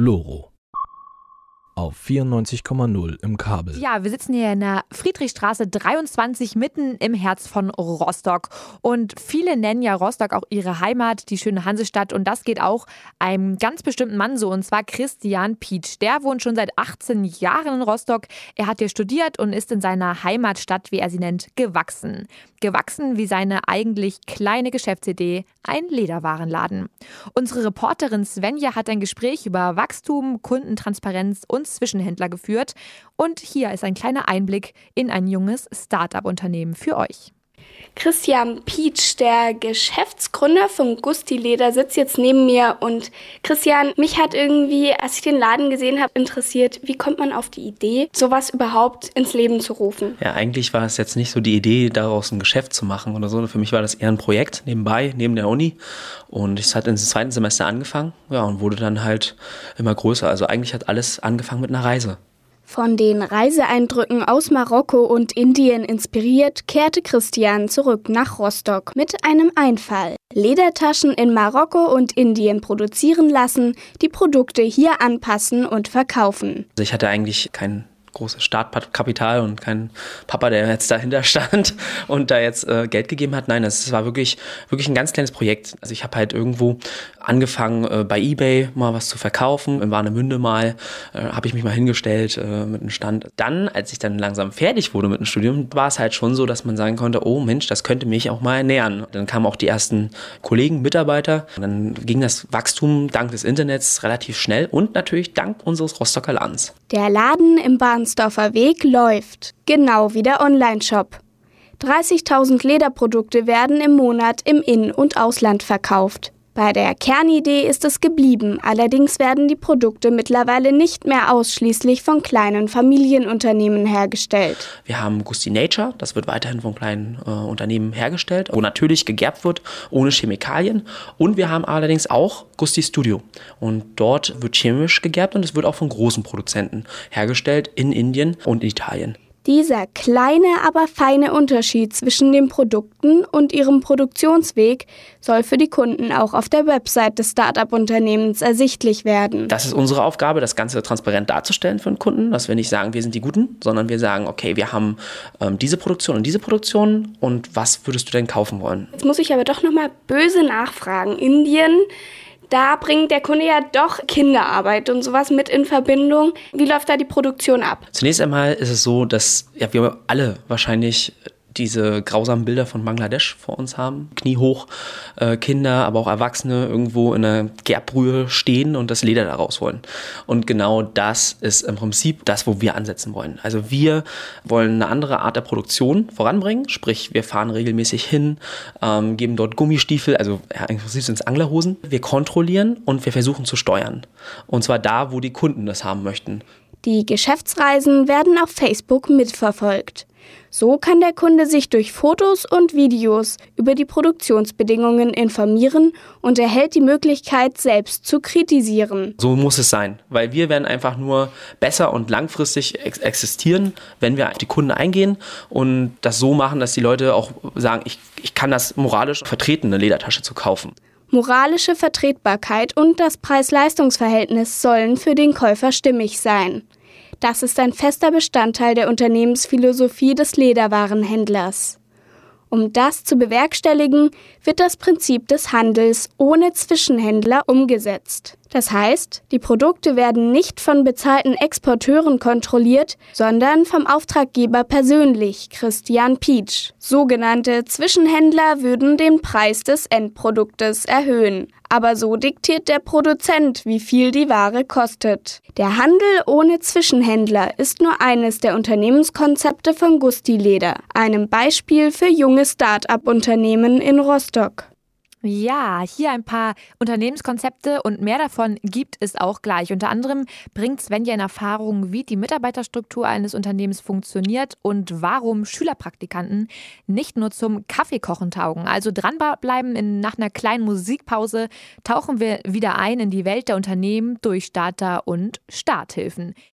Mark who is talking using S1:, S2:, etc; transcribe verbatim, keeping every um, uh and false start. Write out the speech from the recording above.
S1: Loro auf vierundneunzig Komma null im Kabel.
S2: Ja, wir sitzen hier in der Friedrichstraße dreiundzwanzig, mitten im Herz von Rostock. Und viele nennen ja Rostock auch ihre Heimat, die schöne Hansestadt. Und das geht auch einem ganz bestimmten Mann so, und zwar Christian Pietsch. Der wohnt schon seit achtzehn Jahren in Rostock. Er hat hier studiert und ist in seiner Heimatstadt, wie er sie nennt, gewachsen. Gewachsen wie seine eigentlich kleine Geschäftsidee, ein Lederwarenladen. Unsere Reporterin Svenja hat ein Gespräch über Wachstum, Kundentransparenz und Zwischenhändler geführt. Und hier ist ein kleiner Einblick in ein junges Start-up-Unternehmen für euch.
S3: Christian Pietsch, der Geschäftsgründer von Gusti Leder, sitzt jetzt neben mir. Und Christian, mich hat irgendwie, als ich den Laden gesehen habe, interessiert, wie kommt man auf die Idee, sowas überhaupt ins Leben zu rufen?
S4: Ja, eigentlich war es jetzt nicht so die Idee, daraus ein Geschäft zu machen oder so. Für mich war das eher ein Projekt nebenbei, neben der Uni. Und es hat im zweiten Semester angefangen, ja, und wurde dann halt immer größer. Also eigentlich hat alles angefangen mit einer Reise.
S3: Von den Reiseeindrücken aus Marokko und Indien inspiriert, kehrte Christian zurück nach Rostock mit einem Einfall. Ledertaschen in Marokko und Indien produzieren lassen, die Produkte hier anpassen und verkaufen.
S4: Also ich hatte eigentlich kein großes Startkapital und kein Papa, der jetzt dahinter stand und da jetzt äh, Geld gegeben hat. Nein, es war wirklich, wirklich ein ganz kleines Projekt. Also ich habe halt irgendwo angefangen, äh, bei eBay mal was zu verkaufen. In Warnemünde mal äh, habe ich mich mal hingestellt äh, mit einem Stand. Dann, als ich dann langsam fertig wurde mit dem Studium, war es halt schon so, dass man sagen konnte, oh Mensch, das könnte mich auch mal ernähren. Dann kamen auch die ersten Kollegen, Mitarbeiter. Und dann ging das Wachstum dank des Internets relativ schnell und natürlich dank unseres Rostocker Ladens.
S3: Der Laden im Bahnsdorfer Weg läuft, genau wie der Online-Shop. dreißigtausend Lederprodukte werden im Monat im In- und Ausland verkauft. Bei der Kernidee ist es geblieben, allerdings werden die Produkte mittlerweile nicht mehr ausschließlich von kleinen Familienunternehmen hergestellt.
S4: Wir haben Gusti Nature, das wird weiterhin von kleinen äh, Unternehmen hergestellt, wo natürlich gegerbt wird, ohne Chemikalien. Und wir haben allerdings auch Gusti Studio. Und dort wird chemisch gegerbt und es wird auch von großen Produzenten hergestellt in Indien und Italien.
S3: Dieser kleine, aber feine Unterschied zwischen den Produkten und ihrem Produktionsweg soll für die Kunden auch auf der Website des Start-up-Unternehmens ersichtlich werden.
S4: Das ist unsere Aufgabe, das Ganze transparent darzustellen für den Kunden, dass wir nicht sagen, wir sind die Guten, sondern wir sagen, okay, wir haben ähm, diese Produktion und diese Produktion und was würdest du denn kaufen wollen?
S3: Jetzt muss ich aber doch nochmal böse nachfragen. Indien, da bringt der Kunde ja doch Kinderarbeit und sowas mit in Verbindung. Wie läuft da die Produktion ab?
S4: Zunächst einmal ist es so, dass ja, wir alle wahrscheinlich diese grausamen Bilder von Bangladesch vor uns haben. Kniehoch, äh, Kinder, aber auch Erwachsene irgendwo in einer Gerbbrühe stehen und das Leder da raus wollen. Und genau das ist im Prinzip das, wo wir ansetzen wollen. Also wir wollen eine andere Art der Produktion voranbringen, sprich wir fahren regelmäßig hin, ähm, geben dort Gummistiefel, also ja, im Prinzip sind es Anglerhosen. Wir kontrollieren und wir versuchen zu steuern. Und zwar da, wo die Kunden das haben möchten.
S3: Die Geschäftsreisen werden auf Facebook mitverfolgt. So kann der Kunde sich durch Fotos und Videos über die Produktionsbedingungen informieren und erhält die Möglichkeit, selbst zu kritisieren.
S4: So muss es sein, weil wir werden einfach nur besser und langfristig ex- existieren, wenn wir auf die Kunden eingehen und das so machen, dass die Leute auch sagen, ich, ich kann das moralisch vertreten, eine Ledertasche zu kaufen.
S3: Moralische Vertretbarkeit und das Preis-Leistungs-Verhältnis sollen für den Käufer stimmig sein. Das ist ein fester Bestandteil der Unternehmensphilosophie des Lederwarenhändlers. Um das zu bewerkstelligen, wird das Prinzip des Handels ohne Zwischenhändler umgesetzt. Das heißt, die Produkte werden nicht von bezahlten Exporteuren kontrolliert, sondern vom Auftraggeber persönlich, Christian Pietsch. Sogenannte Zwischenhändler würden den Preis des Endproduktes erhöhen. Aber so diktiert der Produzent, wie viel die Ware kostet. Der Handel ohne Zwischenhändler ist nur eines der Unternehmenskonzepte von Gusti Leder, einem Beispiel für junge Start-up-Unternehmen in Rostock.
S2: Ja, hier ein paar Unternehmenskonzepte und mehr davon gibt es auch gleich. Unter anderem bringt Svenja in Erfahrung, wie die Mitarbeiterstruktur eines Unternehmens funktioniert und warum Schülerpraktikanten nicht nur zum Kaffeekochen taugen. Also dranbleiben, in, nach einer kleinen Musikpause tauchen wir wieder ein in die Welt der Unternehmen durch Starter und Starthilfen.